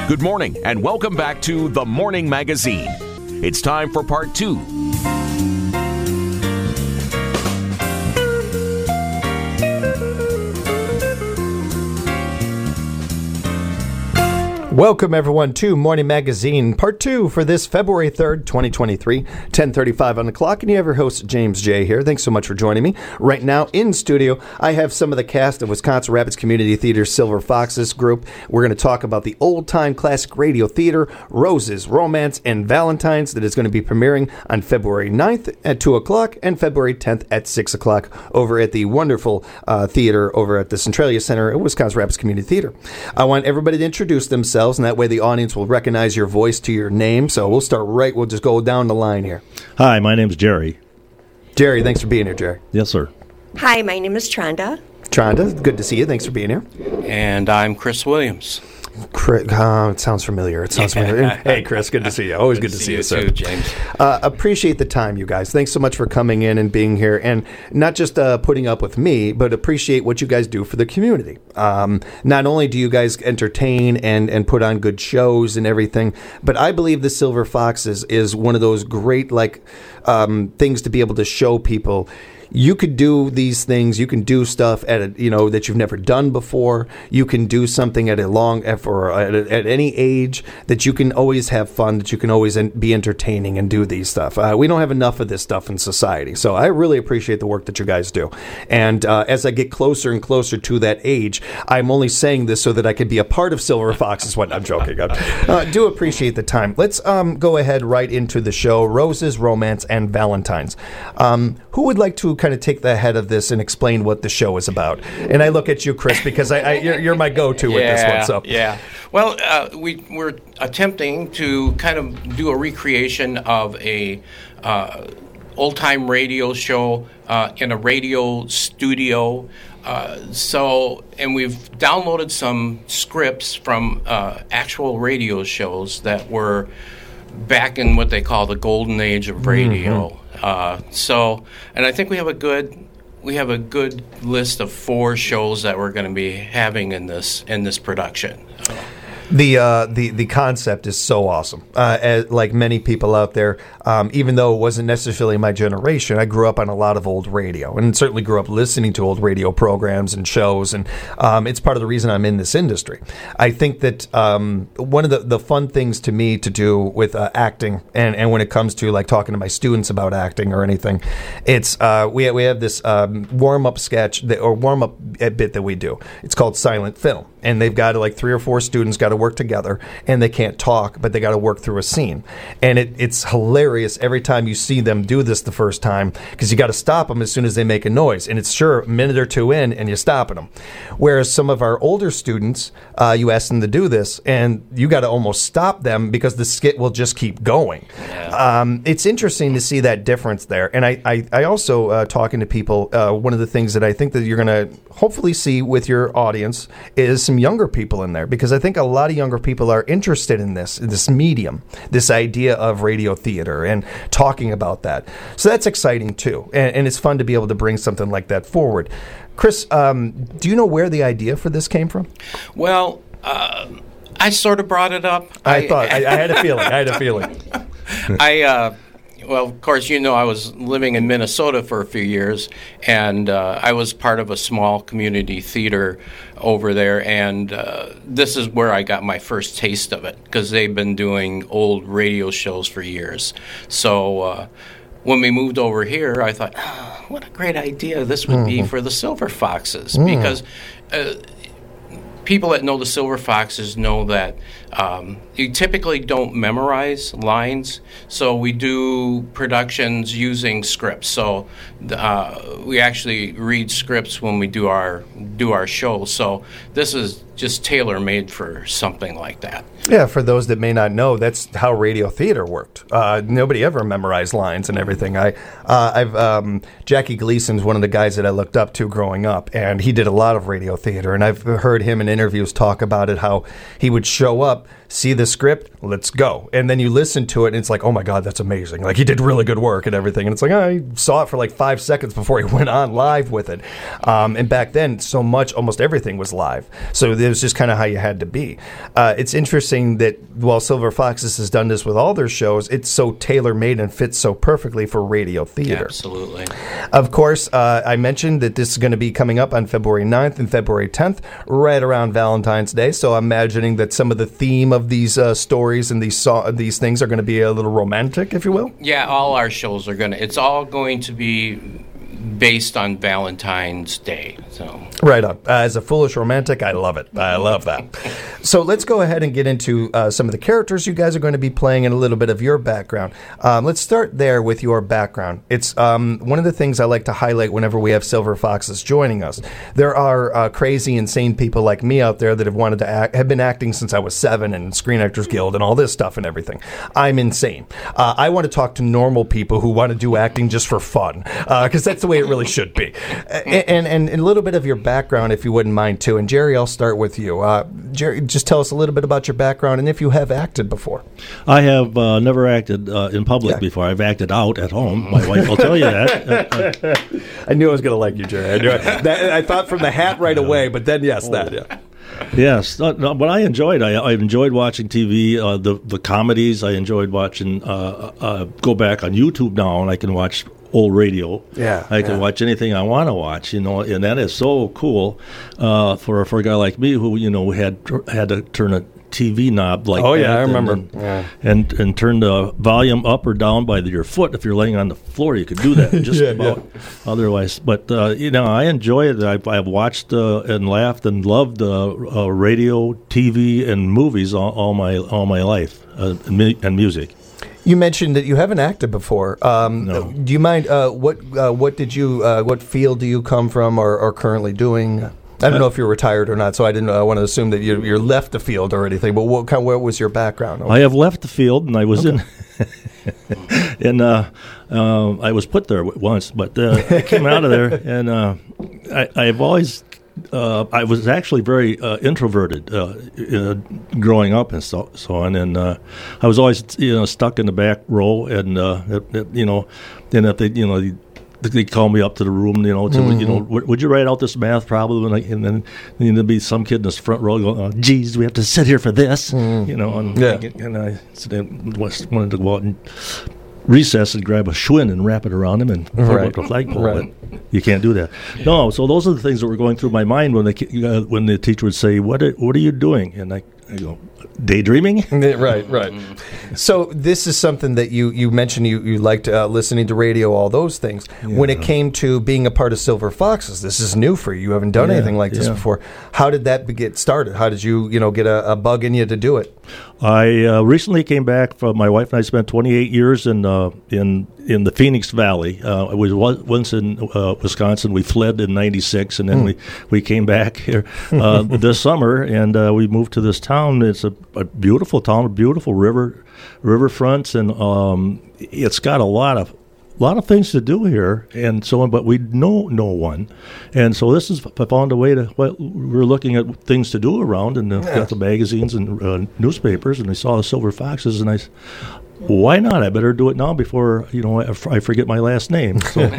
Good morning and welcome back to The Morning Magazine. It's time for part 2. Welcome, everyone, to Morning Magazine, Part 2 for this February 3rd, 2023, 10:35 on the clock. And you have your host, James J. here. Thanks so much for joining me. Right now in studio, I have some of the cast of Wisconsin Rapids Community Theater's Silver Foxes group. We're going to talk about the old-time classic radio theater, Roses, Romance, and Valentines, that is going to be premiering on February 9th at 2 o'clock and February 10th at 6 o'clock over at the wonderful theater over at the Centralia Center at Wisconsin Rapids Community Theater. I want everybody to introduce themselves, and that way the audience will recognize your voice to your name. So we'll just go down the line here. Hi, my name's Jerry. Jerry, thanks for being here, Jerry. Yes, sir. Hi, my name is Tranda. Tranda, good to see you. Thanks for being here. And I'm Chris Williams. It sounds familiar. Hey, Chris, good to see you. Always good to see you, sir. Too, James. Appreciate the time, you guys. Thanks so much for coming in and being here, and not just putting up with me, but appreciate what you guys do for the community. Not only do you guys entertain and put on good shows and everything, but I believe the Silver Foxes is one of those great things to be able to show people. You could do these things. You can do stuff that you've never done before. You can do something at at any age, that you can always have fun, that you can always be entertaining and do these stuff. We don't have enough of this stuff in society, so I really appreciate the work that you guys do. And as I get closer and closer to that age, I'm only saying this so that I can be a part of Silver Foxes. I'm joking. I do appreciate the time. Let's go ahead right into the show. Roses, Romance, and Valentines. Who would like to kind of take the head of this and explain what the show is about? And I look at you, Chris, because you're my go-to with this one. So. Yeah. Well, we're attempting to kind of do a recreation of a old-time radio show in a radio studio. And we've downloaded some scripts from actual radio shows that were back in what they call the golden age of radio. Mm-hmm. And I think we have a good list of 4 shows that we're going to be having in this production. The concept is so awesome. Like many people out there, even though it wasn't necessarily my generation, I grew up on a lot of old radio, and certainly grew up listening to old radio programs and shows, and it's part of the reason I'm in this industry. I think that one of the fun things to me to do with acting, and when it comes to like talking to my students about acting or anything, it's we have this warm-up sketch or warm-up bit that we do. It's called Silent Film, and they've got 3 or 4 students got to work together, and they can't talk, but they got to work through a scene. And it's hilarious every time you see them do this the first time, because you got to stop them as soon as they make a noise. And it's sure a minute or 2 in, and you're stopping them. Whereas some of our older students, you ask them to do this, and you got to almost stop them because the skit will just keep going. Yeah. It's interesting to see that difference there. And I also, talking to people, one of the things that I think that you're going to hopefully see with your audience is some younger people in there, because I think a lot of younger people are interested in this medium, this idea of radio theater and talking about that. So that's exciting too, and it's fun to be able to bring something like that forward. Chris, do you know where the idea for this came from? Well, I sort of brought it up. I had a feeling. Well, of course, I was living in Minnesota for a few years, and I was part of a small community theater over there, and this is where I got my first taste of it, because they've been doing old radio shows for years. So when we moved over here, I thought, what a great idea this would be for the Silver Foxes, because people that know the Silver Foxes know that you typically don't memorize lines, so we do productions using scripts. So we actually read scripts when we do our show. So this is just tailor-made for something like that. Yeah, for those that may not know, that's how radio theater worked. Nobody ever memorized lines and everything. Jackie Gleason's one of the guys that I looked up to growing up, and he did a lot of radio theater, and I've heard him in interviews talk about it, how he would show up, see the script, let's go. And then you listen to it, and it's like, oh my God, that's amazing. Like, he did really good work and everything. And it's like, I saw it for like 5 seconds before he went on live with it. And back then, so much, almost everything was live. So it was just kind of how you had to be. It's interesting that while Silver Foxes has done this with all their shows, it's so tailor-made and fits so perfectly for radio theater. Absolutely. Of course, I mentioned that this is going to be coming up on February 9th and February 10th, right around Valentine's Day. So I'm imagining that some of the theme of these stories and these things are going to be a little romantic, if you will. Yeah, all our shows are it's all going to be based on Valentine's Day. So right on. As a foolish romantic, I love it. I love that. So let's go ahead and get into some of the characters you guys are going to be playing and a little bit of your background. Let's start there with your background. It's one of the things I like to highlight whenever we have Silver Foxes joining us. There are crazy, insane people like me out there that have wanted to have been acting since I was 7 and Screen Actors Guild and all this stuff and everything. I'm insane. I want to talk to normal people who want to do acting just for fun, because that's the way it really should be. And a little bit of your background, if you wouldn't mind, too. And Jerry, I'll start with you. Jerry, just tell us a little bit about your background and if you have acted before. I have never acted in public before. I've acted out at home. My wife will tell you that. I knew I was going to like you, Jerry. I knew it. I thought from the hat right away, but then yes, yeah. Yes, but I enjoyed. I enjoyed watching TV, the comedies. I enjoyed watching. Go back on YouTube now, and I can watch old radio. Yeah, I can watch anything I want to watch. And that is so cool for a guy like me who had to turn a TV knob like that. I remember. And turn the volume up or down by your foot. If you're laying on the floor, you could do that just about. Otherwise, but I enjoy it. I've watched and laughed and loved radio, TV, and movies all my life, and music. You mentioned that you haven't acted before. No. Do you mind? What field do you come from or are currently doing? I don't know if you're retired or not, so I didn't want to assume that you're left the field or anything. But what was your background? I have left the field, and I was in, and I was put there once, but I came out of there, and I've always. I was actually very introverted growing up and so on, and I was always stuck in the back row, and then if they call me up to the room, would you write out this math problem? And then there'd be some kid in this front row going, oh, geez, we have to sit here for this, and I wanted to go out and recess and grab a Schwinn and wrap it around him and put up the flagpole. But you can't do that. No, so those are the things that were going through my mind when the teacher would say, "What are you doing?" And I go, daydreaming. Right. So this is something that you mentioned you liked listening to radio, all those things. Yeah. When it came to being a part of Silver Foxes, this is new for you. You haven't done anything like this before. How did that get started? How did you get a bug in you to do it? I recently came back from, my wife and I spent 28 years in the Phoenix Valley. I was once in Wisconsin. We fled in '96, and then we came back here this summer, and we moved to this town. It's a beautiful town, beautiful riverfronts, and it's got a lot of things to do here, and so on. But we know no one, and so this is, I found a way to. Well, we're looking at things to do around, and got the magazines and newspapers, and I saw the Silver Foxes, and I said, why not? I better do it now before I forget my last name. So.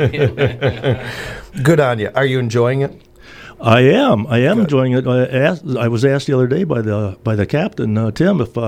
Good on you. Are you enjoying it? I am enjoying it. I was asked the other day by the captain, Tim, if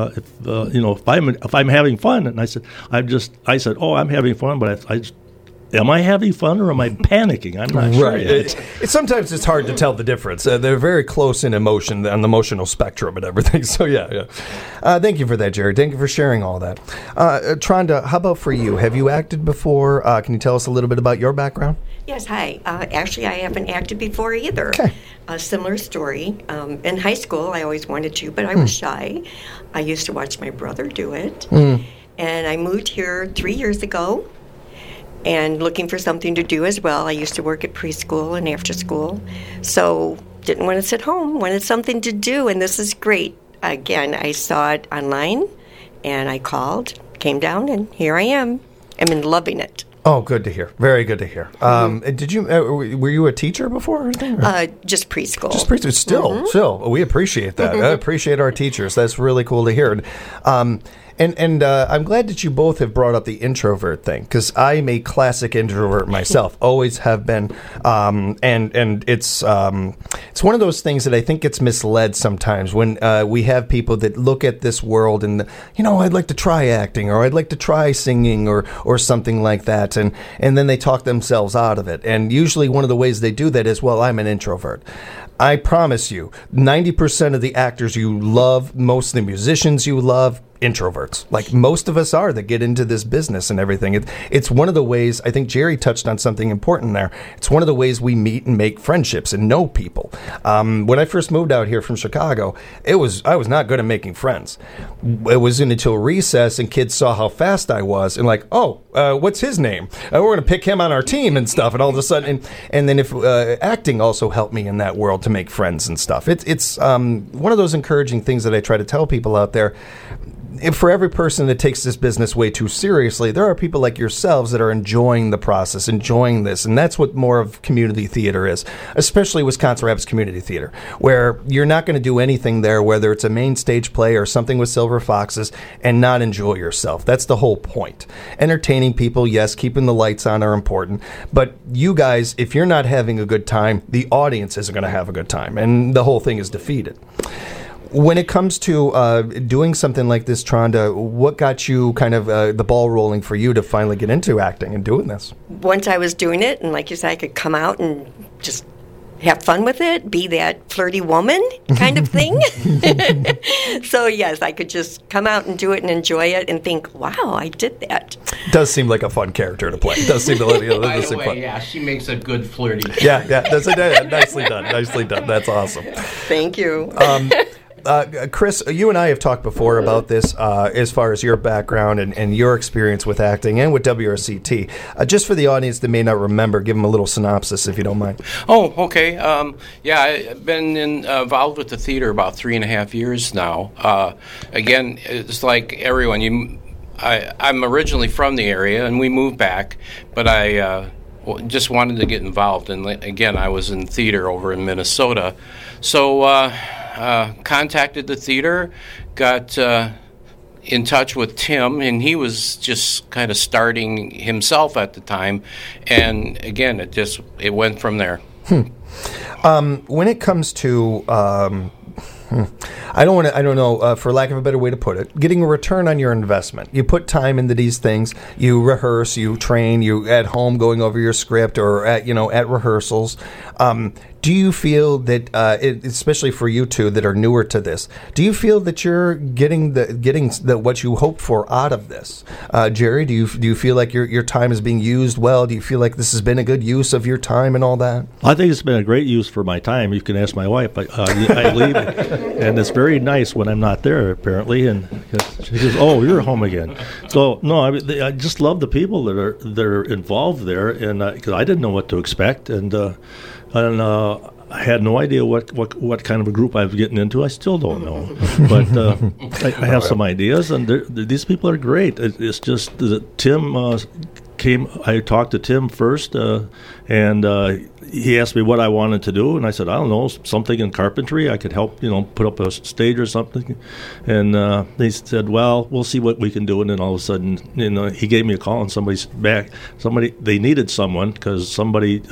I'm having fun, and I said, oh, I'm having fun, but am I having fun or am I panicking? I'm not sure yet. Sometimes it's hard to tell the difference. They're very close in emotion, on the emotional spectrum and everything. So, yeah. Thank you for that, Jerry. Thank you for sharing all that. Tranda, how about for you? Have you acted before? Can you tell us a little bit about your background? Yes, hi. Actually, I haven't acted before either. Okay. A similar story. In high school, I always wanted to, but I was shy. I used to watch my brother do it. And I moved here 3 years ago. And looking for something to do as well. I used to work at preschool and after school. So didn't want to sit home, wanted something to do, and this is great. Again, I saw it online, and I called, came down, and here I am. I'm loving it. Oh, good to hear. Very good to hear. Did you were you a teacher before or anything? Just preschool. Just preschool. Still, we appreciate that. I appreciate our teachers. That's really cool to hear. And I'm glad that you both have brought up the introvert thing, because I'm a classic introvert myself, always have been, and it's one of those things that I think gets misled sometimes when we have people that look at this world and, I'd like to try acting, or I'd like to try singing, or something like that, and then they talk themselves out of it. And usually one of the ways they do that is, well, I'm an introvert. I promise you, 90% of the actors you love, most of the musicians you love, introverts. Like most of us are that get into this business and everything. It's one of the ways, I think Jerry touched on something important there. It's one of the ways we meet and make friendships and know people. When I first moved out here from Chicago, I was not good at making friends. It wasn't until recess and kids saw how fast I was and like, what's his name? We're going to pick him on our team and stuff. And all of a sudden, and then if acting also helped me in that world to make friends and stuff. It's one of those encouraging things that I try to tell people out there. For every person that takes this business way too seriously, there are people like yourselves that are enjoying the process, enjoying this, and that's what more of community theater is, especially Wisconsin Rapids Community Theater, where you're not going to do anything there, whether it's a main stage play or something with Silver Foxes, and not enjoy yourself. That's the whole point. Entertaining people, yes, keeping the lights on are important, but you guys, if you're not having a good time, the audience isn't going to have a good time, and the whole thing is defeated. When it comes to doing something like this, Tronda, what got you kind of the ball rolling for you to finally get into acting and doing this? Once I was doing it, and like you said, I could come out and just have fun with it, be that flirty woman kind of thing. So, yes, I could just come out and do it and enjoy it and think, wow, I did that. Does seem like a fun character to play. Does seem like, By the way, fun. Yeah, she makes a good flirty. Yeah, that's nicely done. Nicely done. That's awesome. Thank you. Chris, you and I have talked before about this as far as your background and your experience with acting and with WRCT. Just for the audience that may not remember, give them a little synopsis if you don't mind. Oh, okay. I've been involved with the theater about 3.5 years now. Again, it's like everyone. I'm originally from the area, and we moved back, but I just wanted to get involved. And again, I was in theater over in Minnesota. So contacted the theater, got in touch with Tim, and he was just kind of starting himself at the time. And again, it went from there. When it comes to I don't know, for lack of a better way to put it, getting a return on your investment. You put time into these things, you rehearse, you train, you at home going over your script or at rehearsals. Do you feel that, especially for you two that are newer to this, do you feel that you're getting what you hoped for out of this? Jerry, do you feel like your time is being used well? Do you feel like this has been a good use of your time and all that? I think it's been a great use for my time. You can ask my wife. I leave, and it's very nice when I'm not there, apparently. And she goes, "Oh, you're home again." So no, I just love the people that are involved there, and because I didn't know what to expect, and I had no idea what kind of a group I was getting into. I still don't know, but I have some ideas, and these people are great. It's just that Tim came. I talked to Tim first, and he asked me what I wanted to do, and I said, I don't know, something in carpentry. I could help, put up a stage or something. And they said, well, we'll see what we can do. And then all of a sudden, he gave me a call, and somebody's back. They needed someone because somebody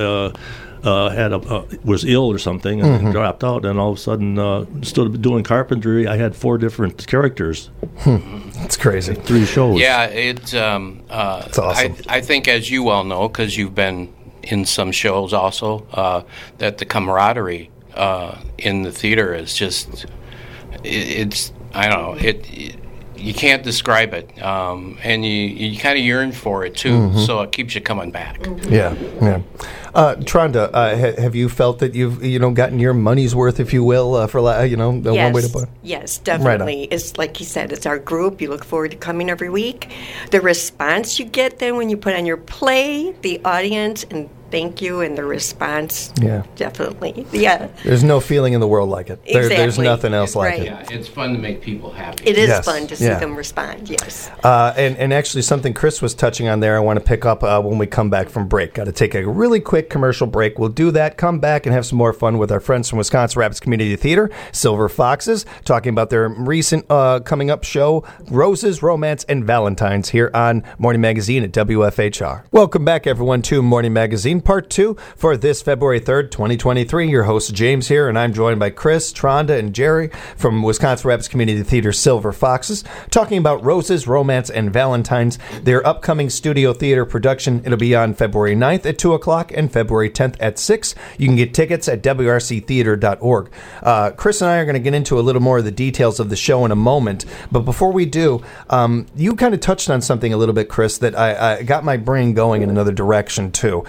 was ill or something and dropped out, and all of a sudden, instead of doing carpentry, I had 4 different characters. That's crazy. 3 shows. Yeah, it's awesome. I think, as you well know, because you've been in some shows also, that the camaraderie in the theater is just, it's I don't know, you can't describe it, and you kind of yearn for it too, so it keeps you coming back. Yeah. Tronda, have you felt that you've gotten your money's worth, if you will, for one way to put it? Yes, definitely. Right. It's like you said, it's our group. You look forward to coming every week. The response you get then when you put on your play, the audience, and thank you, and the response, definitely. Yeah. There's no feeling in the world like it. Exactly. There's nothing else like Right. it. Yeah, it's fun to make people happy. It is Yes. fun to see them respond, yes. And actually something Chris was touching on there, I want to pick up when we come back from break. Got to take a really quick commercial break. We'll do that, come back, and have some more fun with our friends from Wisconsin Rapids Community Theater, Silver Foxes, talking about their recent coming up show, Roses, Romance, and Valentines, here on Morning Magazine at WFHR. Welcome back, everyone, to Morning Magazine, Part 2 for this February 3rd, 2023. Your host, James, here, and I'm joined by Chris, Tronda, and Jerry from Wisconsin Rapids Community Theater, Silver Foxes, talking about Roses, Romance, and Valentines, their upcoming studio theater production. It'll be on February 9th at 2 o'clock and February 10th at 6. You can get tickets at wrctheater.org. Chris and I are going to get into a little more of the details of the show in a moment, but before we do, you kind of touched on something a little bit, Chris, that I got my brain going in another direction, too.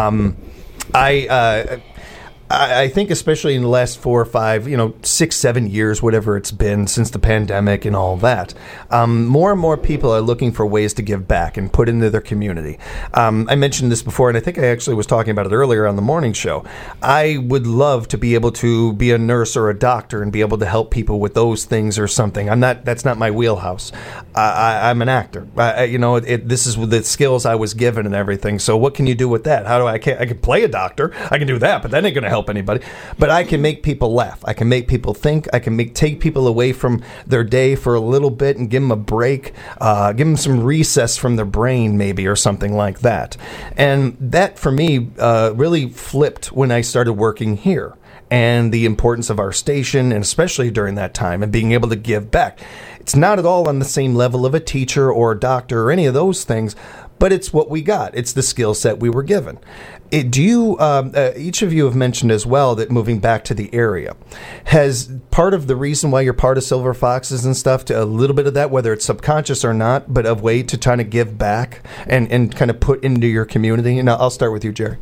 I think especially in the last 4 or 5, 6, 7 years, whatever it's been since the pandemic and all that, more and more people are looking for ways to give back and put into their community. I mentioned this before, and I think I actually was talking about it earlier on the morning show. I would love to be able to be a nurse or a doctor and be able to help people with those things or something. That's not my wheelhouse. I'm an actor. This is the skills I was given and everything. So what can you do with that? I can play a doctor. I can do that, but that ain't going to help anybody. But I can make people laugh. I can make people think. I can take people away from their day for a little bit and give them a break, give them some recess from their brain maybe or something like that. And that for me really flipped when I started working here, and the importance of our station, and especially during that time, and being able to give back. It's not at all on the same level of a teacher or a doctor or any of those things, but it's what we got. It's the skill set we were given. Each of you have mentioned as well that moving back to the area has part of the reason why you're part of Silver Foxes and stuff, to a little bit of that, whether it's subconscious or not, but a way to try to give back and kind of put into your community. And I'll start with you, Jerry.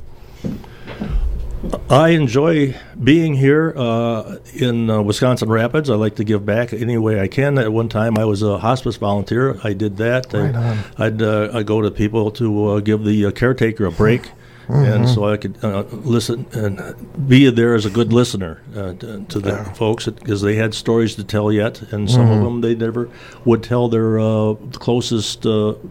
I enjoy being here in Wisconsin Rapids. I like to give back any way I can. At one time, I was a hospice volunteer. I did that. I'd go to people to give the caretaker a break. And so I could listen and be there as a good listener to the folks, because they had stories to tell yet, and some of them they never would tell their closest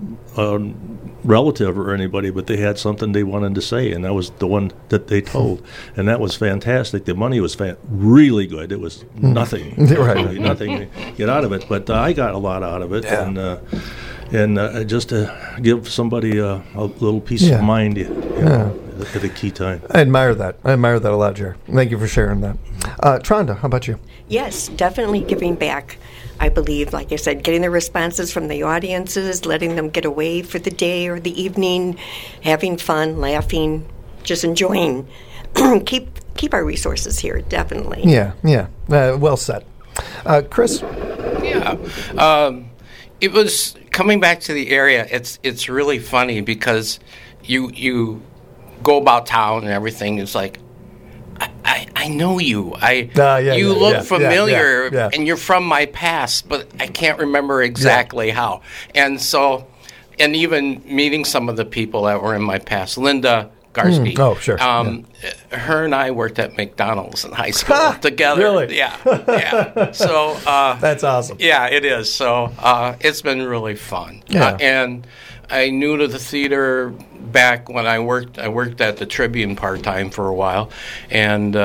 relative or anybody, but they had something they wanted to say, and that was the one that they told, and that was fantastic. The money was really good. It was nothing, right. Nothing to get out of it, but I got a lot out of it, and just to give somebody a little peace of mind at a key time. I admire that. a lot, Jerry. Thank you for sharing that. Tronda, how about you? Yes, definitely giving back. I believe, like I said, getting the responses from the audiences, letting them get away for the day or the evening, having fun, laughing, just enjoying. Keep our resources here, definitely. Yeah. Well said. Chris? Yeah. It was coming back to the area. It's really funny because you go about town and everything. It's like, I know you. You look familiar, and you're from my past, but I can't remember exactly how. And so, and even meeting some of the people that were in my past, Linda Garsky. Oh, sure. Her and I worked at McDonald's in high school together. Really? Yeah. So that's awesome. Yeah, it is. So it's been really fun. Yeah. And I knew to the theater back when I worked at the Tribune part-time for a while, and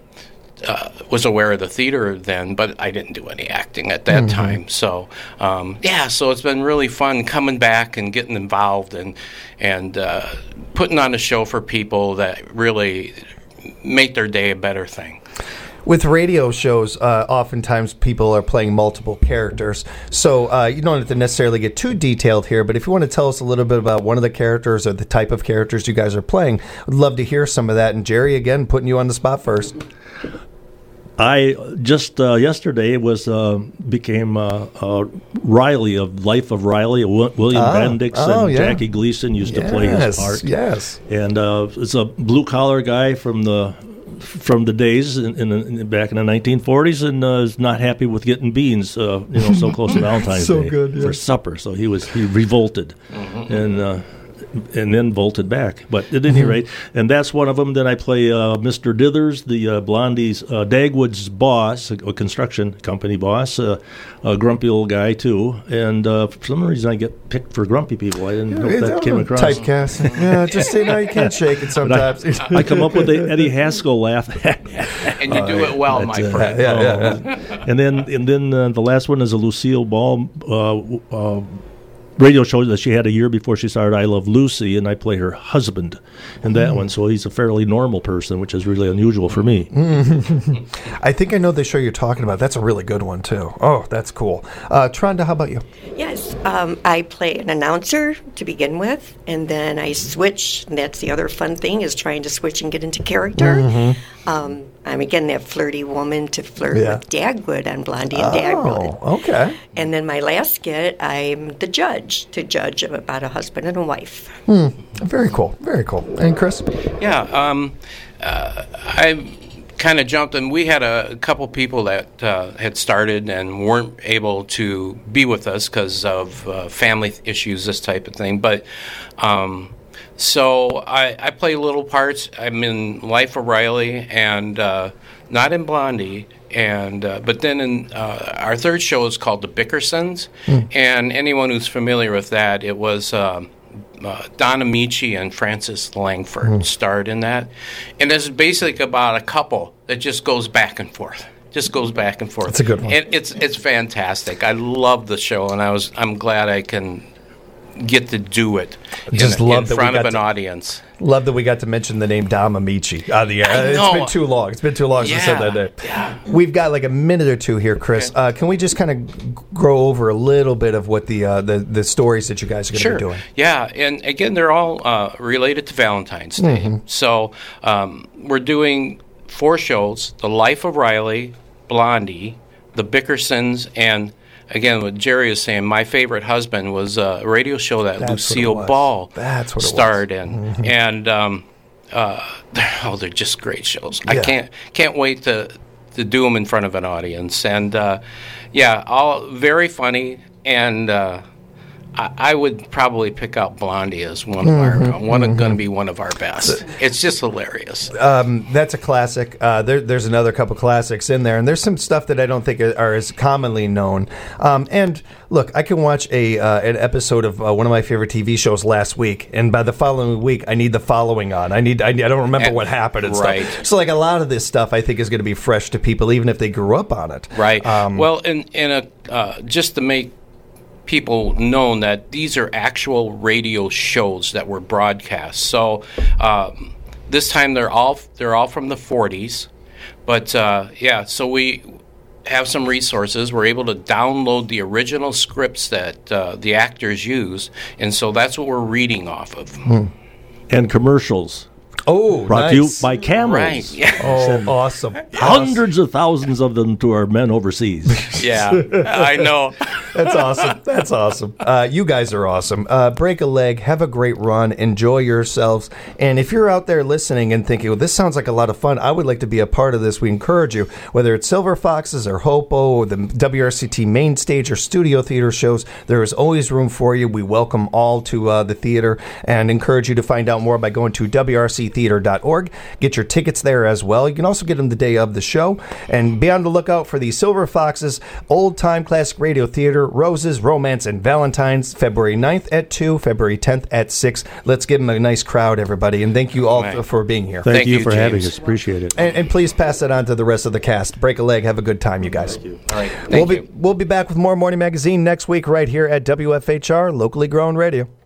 was aware of the theater then, but I didn't do any acting at that time. So, so it's been really fun coming back and getting involved and putting on a show for people that really make their day a better thing. With radio shows, oftentimes people are playing multiple characters, so you don't have to necessarily get too detailed here, but if you want to tell us a little bit about one of the characters or the type of characters you guys are playing, I'd love to hear some of that. And Jerry, again, putting you on the spot first. I just yesterday became Riley of Life of Riley. William Bendix and Jackie Gleason used to play his part. Yes, and it's a blue collar guy from the days back in the 1940s, and is not happy with getting beans, so close to Valentine's Day for supper. So he revolted, and then bolted back. But at any rate, and that's one of them. Then I play Mr. Dithers, the Blondie's Dagwood's boss, a construction company boss, a grumpy old guy too. And for some reason, I get picked for grumpy people. I didn't know if that came across. Typecast. Yeah, just you can't shake it sometimes. I come up with the Eddie Haskell laugh, and you do it well, my friend. And then the last one is a Lucille Ball radio show that she had a year before she started I Love Lucy, and I play her husband in that one. So he's a fairly normal person, which is really unusual for me. I think I know the show you're talking about. That's a really good one, too. Oh, that's cool. Tranda, how about you? Yes, I play an announcer to begin with, and then I switch. And that's the other fun thing, is trying to switch and get into character. I'm again that flirty woman to flirt with Dagwood on Blondie and Dagwood. Oh, okay. And then my last skit, I'm the judge, to judge about a husband and a wife. Very cool. Very cool. And Chris? Yeah, I kind of jumped, and we had a couple people that had started and weren't able to be with us because of family issues, this type of thing. But so I play little parts. I'm in Life of Riley and not in Blondie. And but then in our third show is called The Bickersons. And anyone who's familiar with that, it was Don Amici and Frances Langford starred in that. And it's basically about a couple that just goes back and forth. Just goes back and forth. It's a good one. And it's fantastic. I love the show, and I'm glad I can get to do it in front of an audience. Love that we got to mention the name Dom Amici on the air. It's been too long. It's been too long since I said that name. Yeah. We've got like a minute or two here, Chris. Okay. Can we just kind of grow over a little bit of what the stories that you guys are going to be doing? Yeah, and again, they're all related to Valentine's Day. So we're doing 4 shows: The Life of Riley, Blondie, The Bickersons, and again, what Jerry is saying, My Favorite Husband was a radio show that Lucille Ball starred in. And, they're just great shows. Yeah. I can't wait to do them in front of an audience. And, all very funny. And I would probably pick out Blondie as one of going to be one of our best. It's just hilarious. That's a classic. There's another couple classics in there, and there's some stuff that I don't think are as commonly known. And look, I can watch an episode of one of my favorite TV shows last week, and by the following week, I need the following on. I don't remember what happened and stuff. So like a lot of this stuff, I think is going to be fresh to people, even if they grew up on it. Right. Well, just to make people known that these are actual radio shows that were broadcast. So this time they're all from the 40s, but so we have some resources. We're able to download the original scripts that the actors used, and so that's what we're reading off of. And commercials. Oh, brought to you by Camels. Right. Yeah. Oh, awesome. Hundreds of thousands of them to our men overseas. Yeah, I know. That's awesome. That's awesome. You guys are awesome. Break a leg. Have a great run. Enjoy yourselves. And if you're out there listening and thinking, well, this sounds like a lot of fun, I would like to be a part of this, we encourage you, whether it's Silver Foxes or Hopo or the WRCT main stage or studio theater shows, there is always room for you. We welcome all to the theater and encourage you to find out more by going to WRCtheater.org. Get your tickets there as well. You can also get them the day of the show. And be on the lookout for the Silver Foxes Old Time Classic Radio Theater, Roses, Romance, and Valentines, February 9th at 2, February 10th at 6. Let's give them a nice crowd, everybody. And thank you all for being here. Thank you for James. having us. Appreciate it. And please pass that on to the rest of the cast. Break a leg. Have a good time, you guys. Thank you. All right. Thank you. We'll be back with more Morning Magazine next week right here at WFHR, locally grown radio.